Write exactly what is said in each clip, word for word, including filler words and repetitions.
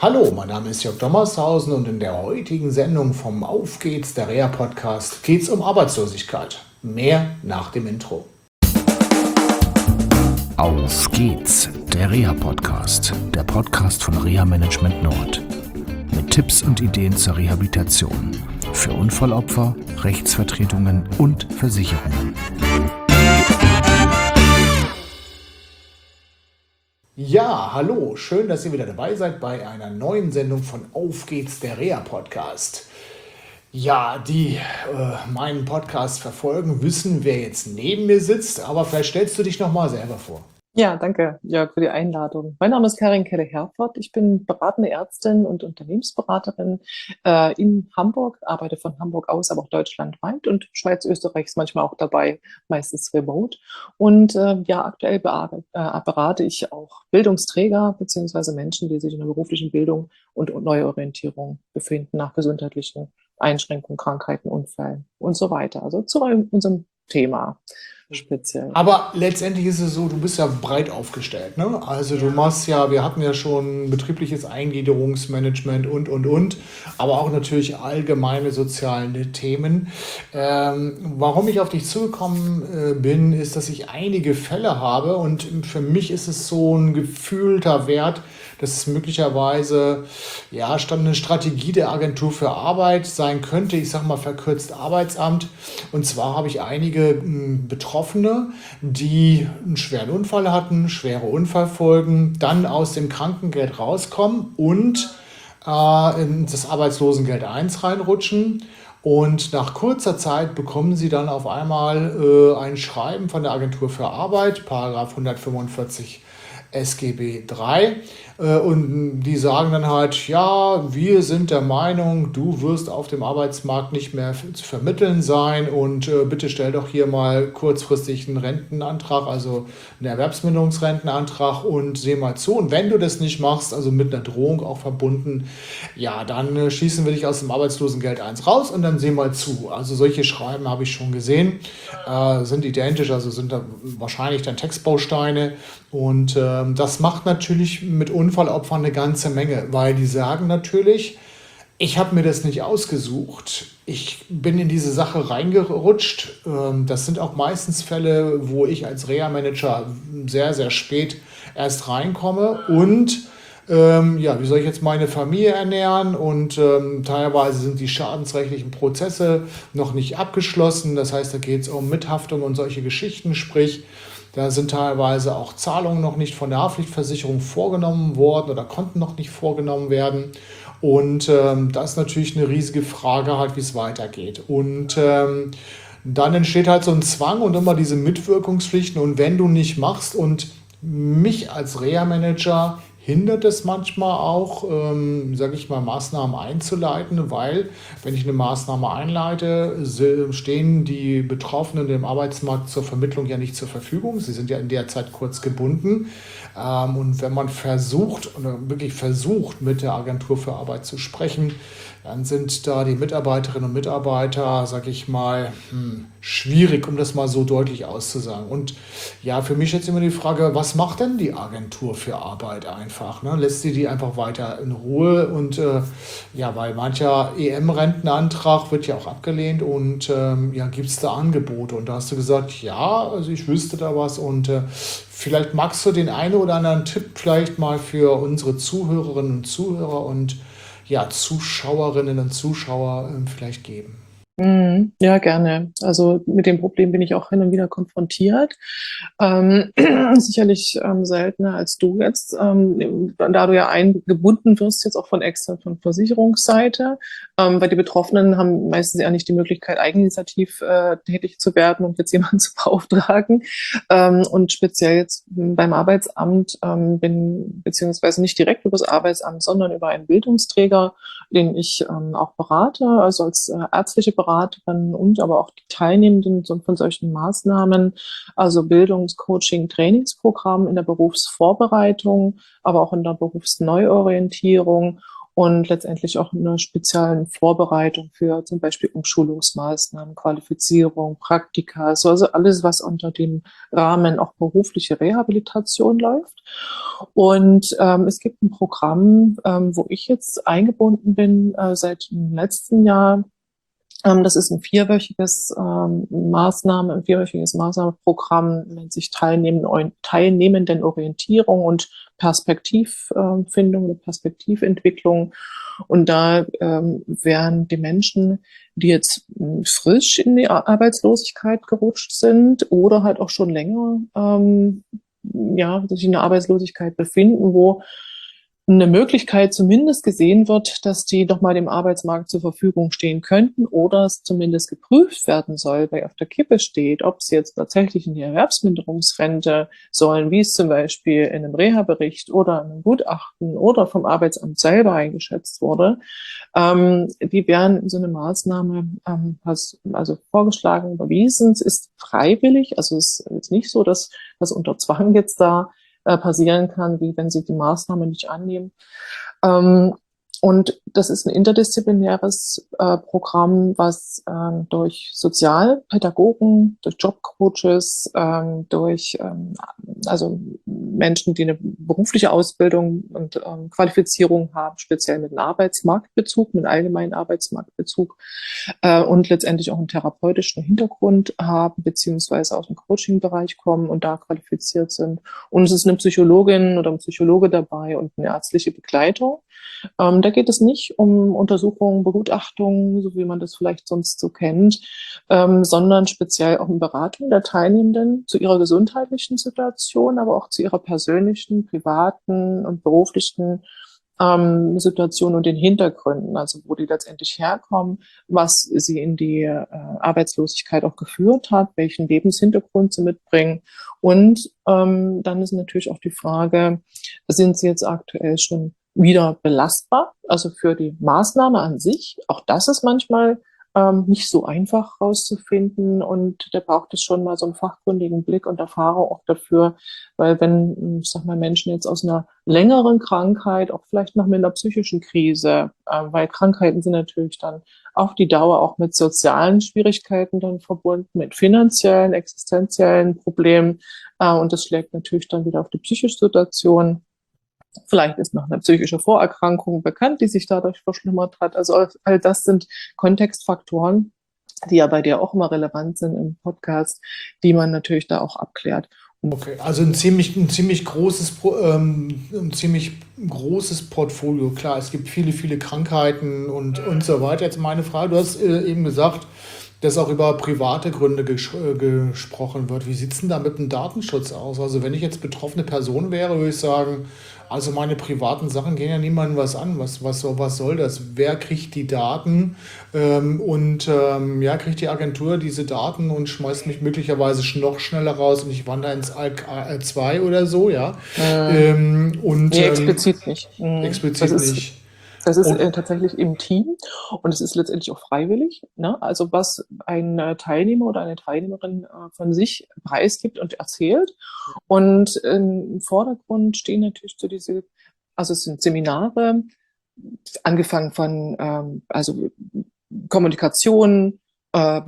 Hallo, mein Name ist Jörg Dommershausen und in der heutigen Sendung vom Auf geht's, der Reha-Podcast, geht's um Arbeitslosigkeit. Mehr nach dem Intro. Auf geht's, der Reha-Podcast, der Podcast von Reha Management Nord. Mit Tipps und Ideen zur Rehabilitation für Unfallopfer, Rechtsvertretungen und Versicherungen. Ja, hallo, schön, dass ihr wieder dabei seid bei einer neuen Sendung von Auf geht's, der Reha-Podcast. Ja, die äh, meinen Podcast verfolgen, wissen, wer jetzt neben mir sitzt, aber vielleicht stellst du dich nochmal selber vor. Ja, danke, Jörg, für die Einladung. Mein Name ist Karin Keller-Herford. Ich bin beratende Ärztin und Unternehmensberaterin äh, in Hamburg, arbeite von Hamburg aus, aber auch deutschlandweit und Schweiz, Österreich ist manchmal auch dabei, meistens remote. Und äh, ja, aktuell bearbeite, äh, berate ich auch Bildungsträger beziehungsweise Menschen, die sich in der beruflichen Bildung und Neuorientierung befinden nach gesundheitlichen Einschränkungen, Krankheiten, Unfällen und so weiter. Also zu unserem Thema speziell. Aber letztendlich ist es so, du bist ja breit aufgestellt, ne? Also du machst ja, wir hatten ja schon betriebliches Eingliederungsmanagement und, und, und, aber auch natürlich allgemeine soziale Themen. Ähm, warum ich auf dich zugekommen äh, bin, ist, dass ich einige Fälle habe und für mich ist es so ein gefühlter Wert, dass es möglicherweise ja, eine Strategie der Agentur für Arbeit sein könnte, ich sage mal verkürzt Arbeitsamt. Und zwar habe ich einige mh, Betroffene, die einen schweren Unfall hatten, schwere Unfallfolgen, dann aus dem Krankengeld rauskommen und äh, in das Arbeitslosengeld eins reinrutschen. Und nach kurzer Zeit bekommen sie dann auf einmal äh, ein Schreiben von der Agentur für Arbeit, Paragraph hundertfünfundvierzig S G B drei, äh, und die sagen dann halt, ja, wir sind der Meinung, du wirst auf dem Arbeitsmarkt nicht mehr f- zu vermitteln sein und äh, bitte stell doch hier mal kurzfristig einen Rentenantrag, also einen Erwerbsminderungsrentenantrag und seh mal zu. Und wenn du das nicht machst, also mit einer Drohung auch verbunden, ja, dann äh, schießen wir dich aus dem Arbeitslosengeld eins raus und dann seh mal zu. Also solche Schreiben habe ich schon gesehen, äh, sind identisch, also sind da wahrscheinlich dann Textbausteine. Und ähm, das macht natürlich mit Unfallopfern eine ganze Menge, weil die sagen natürlich, ich habe mir das nicht ausgesucht. Ich bin in diese Sache reingerutscht. Ähm, das sind auch meistens Fälle, wo ich als Reha-Manager sehr, sehr spät erst reinkomme. Und ähm, ja, wie soll ich jetzt meine Familie ernähren? Und ähm, teilweise sind die schadensrechtlichen Prozesse noch nicht abgeschlossen. Das heißt, da geht es um Mithaftung und solche Geschichten, sprich, da sind teilweise auch Zahlungen noch nicht von der Haftpflichtversicherung vorgenommen worden oder konnten noch nicht vorgenommen werden. Und ähm, das ist natürlich eine riesige Frage, halt, wie es weitergeht. Und ähm, dann entsteht halt so ein Zwang und immer diese Mitwirkungspflichten. Und wenn du nicht machst und mich als Reha-Manager hindert es manchmal auch, ähm, sage ich mal, Maßnahmen einzuleiten, weil wenn ich eine Maßnahme einleite, se- stehen die Betroffenen im Arbeitsmarkt zur Vermittlung ja nicht zur Verfügung. Sie sind ja in der Zeit kurz gebunden. Ähm, und wenn man versucht, oder wirklich versucht, mit der Agentur für Arbeit zu sprechen, dann sind da die Mitarbeiterinnen und Mitarbeiter, sage ich mal, hm, schwierig, um das mal so deutlich auszusagen. Und ja, für mich jetzt immer die Frage, was macht denn die Agentur für Arbeit einfach? Ne? Lässt sie die einfach weiter in Ruhe? Und äh, ja, weil mancher E M-Rentenantrag wird ja auch abgelehnt und ähm, ja, gibt es da Angebote? Und da hast du gesagt, ja, also ich wüsste da was und äh, vielleicht magst du den einen oder anderen Tipp vielleicht mal für unsere Zuhörerinnen und Zuhörer und ja, Zuschauerinnen und Zuschauer ähm, vielleicht geben. Mhm. Ja, gerne. Also mit dem Problem bin ich auch hin und wieder konfrontiert. Ähm, sicherlich ähm, seltener als du jetzt, ähm, da du ja eingebunden wirst, jetzt auch von extern von Versicherungsseite, ähm, weil die Betroffenen haben meistens ja nicht die Möglichkeit, eigeninitiativ äh, tätig zu werden und jetzt jemanden zu beauftragen. Ähm, und speziell jetzt beim Arbeitsamt ähm, bin, beziehungsweise nicht direkt über das Arbeitsamt, sondern über einen Bildungsträger, den ich ähm, auch berate, also als äh, ärztliche Beraterin und aber auch die Teilnehmenden so- von solchen Maßnahmen, also Bildungs-, Coaching-, Trainingsprogramm in der Berufsvorbereitung, aber auch in der Berufsneuorientierung und letztendlich auch eine spezielle Vorbereitung für zum Beispiel Umschulungsmaßnahmen, Qualifizierung, Praktika, so also alles, was unter dem Rahmen auch berufliche Rehabilitation läuft. Und ähm, es gibt ein Programm, ähm, wo ich jetzt eingebunden bin äh, seit dem letzten Jahr. Ähm, das ist ein vierwöchiges ähm, Maßnahme, ein vierwöchiges Maßnahmenprogramm, nennt sich Teilnehmenden, Teilnehmendenorientierung und Perspektivfindung oder Perspektiventwicklung. Und da ähm, werden die Menschen, die jetzt mh, frisch in die Arbeitslosigkeit gerutscht sind oder halt auch schon länger ähm, ja, sich in der Arbeitslosigkeit befinden, wo eine Möglichkeit zumindest gesehen wird, dass die doch mal dem Arbeitsmarkt zur Verfügung stehen könnten oder es zumindest geprüft werden soll, weil auf der Kippe steht, ob sie jetzt tatsächlich in die Erwerbsminderungsrente sollen, wie es zum Beispiel in einem Reha-Bericht oder in einem Gutachten oder vom Arbeitsamt selber eingeschätzt wurde. Ähm, die werden in so eine Maßnahme ähm, also vorgeschlagen, überwiesen. Es ist freiwillig, also es ist jetzt nicht so, dass das unter Zwang jetzt da passieren kann, wie wenn sie die Maßnahme nicht annehmen. Ähm, und das ist ein interdisziplinäres äh, Programm, was ähm, durch Sozialpädagogen, durch Jobcoaches, ähm, durch ähm, also Menschen, die eine berufliche Ausbildung und ähm, Qualifizierung haben, speziell mit einem Arbeitsmarktbezug, mit einem allgemeinen Arbeitsmarktbezug äh, und letztendlich auch einen therapeutischen Hintergrund haben, beziehungsweise aus dem Coaching-Bereich kommen und da qualifiziert sind. Und es ist eine Psychologin oder ein Psychologe dabei und eine ärztliche Begleitung. Ähm, da geht es nicht um Untersuchungen, Begutachtungen, so wie man das vielleicht sonst so kennt, ähm, sondern speziell auch um Beratung der Teilnehmenden zu ihrer gesundheitlichen Situation, aber auch zu ihrer persönlichen, privaten und beruflichen ähm, Situation und den Hintergründen, also wo die letztendlich herkommen, was sie in die äh, Arbeitslosigkeit auch geführt hat, welchen Lebenshintergrund sie mitbringen. Und ähm, dann ist natürlich auch die Frage, sind sie jetzt aktuell schon wieder belastbar, also für die Maßnahme an sich. Auch das ist manchmal ähm, nicht so einfach rauszufinden und da braucht es schon mal so einen fachkundigen Blick und Erfahrung auch dafür, weil wenn, ich sag mal, Menschen jetzt aus einer längeren Krankheit, auch vielleicht noch mit einer psychischen Krise, äh, weil Krankheiten sind natürlich dann auf die Dauer auch mit sozialen Schwierigkeiten dann verbunden, mit finanziellen, existenziellen Problemen äh, und das schlägt natürlich dann wieder auf die psychische Situation. Vielleicht ist noch eine psychische Vorerkrankung bekannt, die sich dadurch verschlimmert hat. Also all das sind Kontextfaktoren, die ja bei dir auch immer relevant sind im Podcast, die man natürlich da auch abklärt. Okay, also ein ziemlich, ein ziemlich großes, ähm, ein ziemlich großes Portfolio. Klar, es gibt viele, viele Krankheiten und, und so weiter. Jetzt meine Frage, du hast äh, eben gesagt, dass auch über private Gründe ges äh, gesprochen wird. Wie sieht es denn da mit dem Datenschutz aus? Also wenn ich jetzt betroffene Person wäre, würde ich sagen, also meine privaten Sachen gehen ja niemandem was an. Was, was, was soll das? Wer kriegt die Daten? Ähm, und ähm, ja, kriegt die Agentur diese Daten und schmeißt mich möglicherweise noch schneller raus und ich wandere ins A L zwei oder so, ja. Äh, Ähm, und nee, ähm, explizit nicht. Mhm. explizit Das ist, nicht. Das ist Und äh, tatsächlich im Team und es ist letztendlich auch freiwillig. Ne? Also was ein äh, Teilnehmer oder eine Teilnehmerin äh, von sich preisgibt und erzählt. Und ähm, im Vordergrund stehen natürlich so diese, also es sind Seminare, angefangen von ähm, also Kommunikation, äh,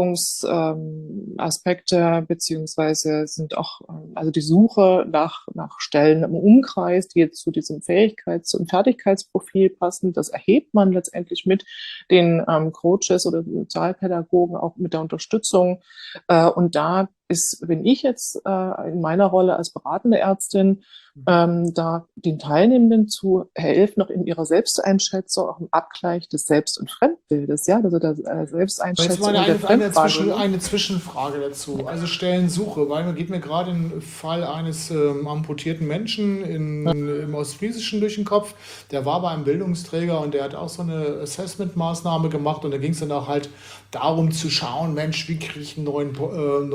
Bewerbungsaspekte, ähm, beziehungsweise sind auch ähm, also die Suche nach, nach Stellen im Umkreis, die jetzt zu diesem Fähigkeits- und Fertigkeitsprofil passen. Das erhebt man letztendlich mit den ähm, Coaches oder Sozialpädagogen, auch mit der Unterstützung. Äh, und da ist, bin ich jetzt äh, in meiner Rolle als beratende Ärztin, ähm, da den Teilnehmenden zu helfen, noch in ihrer Selbsteinschätzung, auch im Abgleich des Selbst- und Fremdbildes, ja, also der äh, jetzt Selbsteinschätzung mal und der eine, eine, Zwischen, Fremdwahrnehmung. eine Zwischenfrage dazu. Also Stellensuche, weil man geht mir gerade im Fall eines ähm, amputierten Menschen in, im Ostfriesischen durch den Kopf. Der war bei einem Bildungsträger und der hat auch so eine Assessment-Maßnahme gemacht und da ging es dann auch halt darum zu schauen, Mensch, wie kriege ich einen neuen, äh, neuen Job?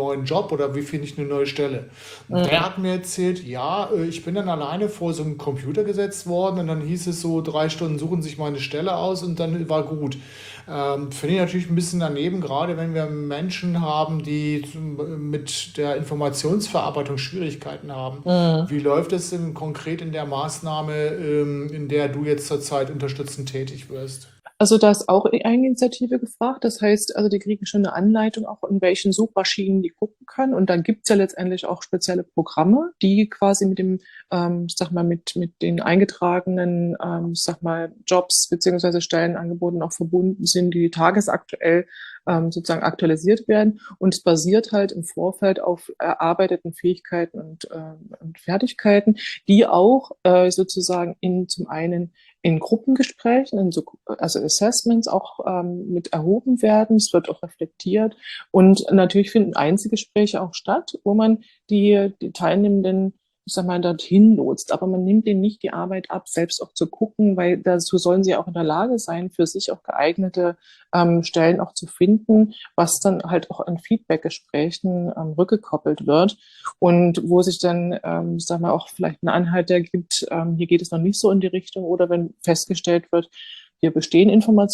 Job oder wie finde ich eine neue Stelle? Und der hat mir erzählt, ja, äh, ich bin dann alleine vor so einen Computer gesetzt worden und dann hieß es so, drei Stunden suchen sich meine Stelle aus und dann war gut. Ähm, finde ich natürlich ein bisschen daneben, gerade wenn wir Menschen haben, die zum- mit der Informationsverarbeitung Schwierigkeiten haben. Mhm. Wie läuft es denn konkret in der Maßnahme, ähm, in der du jetzt zurzeit unterstützend tätig wirst? Also da ist auch Eigeninitiative gefragt. Das heißt, also die kriegen schon eine Anleitung, auch in welchen Suchmaschinen die gucken können. Und dann gibt's ja letztendlich auch spezielle Programme, die quasi mit dem, ähm, ich sag mal, mit, mit den eingetragenen, ähm, ich sag mal, Jobs beziehungsweise Stellenangeboten auch verbunden sind, die tagesaktuell ähm, sozusagen aktualisiert werden. Und es basiert halt im Vorfeld auf erarbeiteten Fähigkeiten und, ähm, und Fertigkeiten, die auch äh, sozusagen in zum einen in Gruppengesprächen, in so, also Assessments auch ähm, mit erhoben werden. Es wird auch reflektiert. Und natürlich finden Einzelgespräche auch statt, wo man die, die Teilnehmenden, ich sag mal, dorthin lotst. Aber man nimmt denen nicht die Arbeit ab, selbst auch zu gucken, weil dazu sollen sie auch in der Lage sein, für sich auch geeignete ähm, Stellen auch zu finden, was dann halt auch in Feedbackgesprächen ähm, rückgekoppelt wird und wo sich dann, ähm, ich sag mal, auch vielleicht ein Anhalt ergibt, ähm, hier geht es noch nicht so in die Richtung, oder wenn festgestellt wird, hier bestehen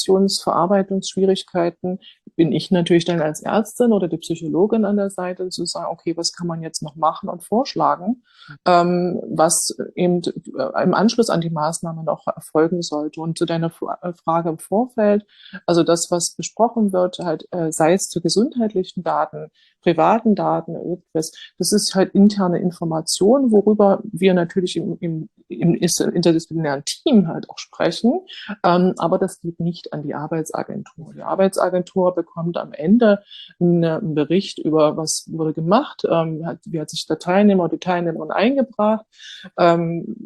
Informationsverarbeitungsschwierigkeiten, bin ich natürlich dann als Ärztin oder die Psychologin an der Seite zu sagen, okay, was kann man jetzt noch machen und vorschlagen, ähm, was eben äh, im Anschluss an die Maßnahme noch erfolgen sollte. Und zu deiner Frage im Vorfeld, also das, was besprochen wird, halt, äh, sei es zu gesundheitlichen Daten, privaten Daten, irgendwas, das ist halt interne Information, worüber wir natürlich im, im, im interdisziplinären Team halt auch sprechen. Ähm, aber das geht nicht an die Arbeitsagentur. Die Arbeitsagentur bekommt am Ende einen, einen Bericht über, was wurde gemacht, ähm, hat, wie hat sich der Teilnehmer oder die Teilnehmerin eingebracht, ähm,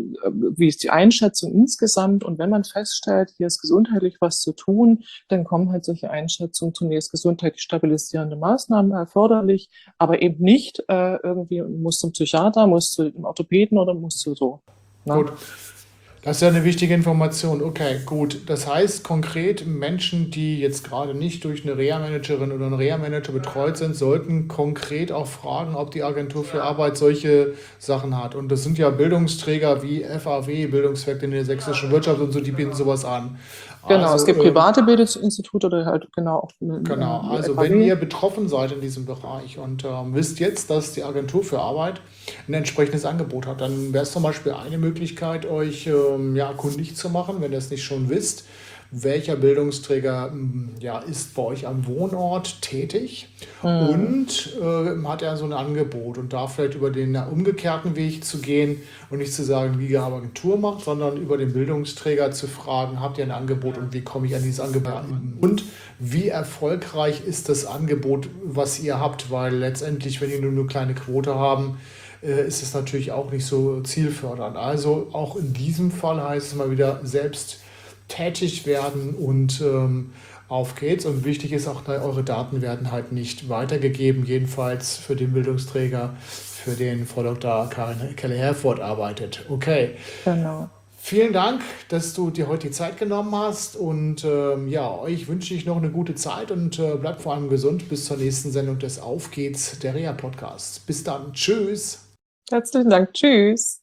wie ist die Einschätzung insgesamt. Und wenn man feststellt, hier ist gesundheitlich was zu tun, dann kommen halt solche Einschätzungen zunächst gesundheitlich stabilisierende Maßnahmen erforderlich, aber eben nicht äh, irgendwie muss zum Psychiater, muss zu dem Orthopäden oder muss zu so. Ne? Gut. Das ist ja eine wichtige Information. Okay, gut. Das heißt konkret, Menschen, die jetzt gerade nicht durch eine Reha-Managerin oder einen Reha-Manager betreut sind, sollten konkret auch fragen, ob die Agentur für Arbeit solche Sachen hat. Und das sind ja Bildungsträger wie F A W, Bildungswerk in der sächsischen Wirtschaft und so, die bieten sowas an. Genau, Also, es gibt ähm, private Bildungsinstitute oder halt genau auch eine, Genau, eine also F A W. wenn ihr betroffen seid in diesem Bereich und ähm, wisst jetzt, dass die Agentur für Arbeit ein entsprechendes Angebot hat, dann wäre es zum Beispiel eine Möglichkeit, euch ähm, ja, kundig zu machen, wenn ihr es nicht schon wisst, welcher Bildungsträger ähm, ja, ist bei euch am Wohnort tätig Mhm. und äh, hat er so ein Angebot und da vielleicht über den na, umgekehrten Weg zu gehen und nicht zu sagen, wie die Agentur macht, sondern über den Bildungsträger zu fragen, habt ihr ein Angebot und wie komme ich an dieses Angebot an? Und wie erfolgreich ist das Angebot, was ihr habt, weil letztendlich, wenn ihr nur eine kleine Quote haben, äh, ist es natürlich auch nicht so zielfördernd. Also auch in diesem Fall heißt es mal wieder, selbst tätig werden und ähm, auf geht's. Und wichtig ist auch, eure Daten werden halt nicht weitergegeben, jedenfalls für den Bildungsträger, für den Frau Doktor Karin Keller-Herford arbeitet. Okay. Genau. Vielen Dank, dass du dir heute die Zeit genommen hast und ähm, ja, euch wünsche ich noch eine gute Zeit und äh, bleibt vor allem gesund bis zur nächsten Sendung des Auf geht's, der Reha-Podcasts. Bis dann. Tschüss. Herzlichen Dank. Tschüss.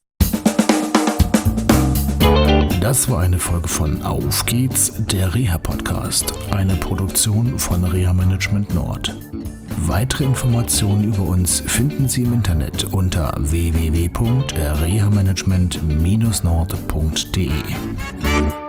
Das war eine Folge von Auf geht's, der Reha-Podcast, eine Produktion von Reha Management Nord. Weitere Informationen über uns finden Sie im Internet unter w w w punkt reha management Bindestrich nord punkt d e.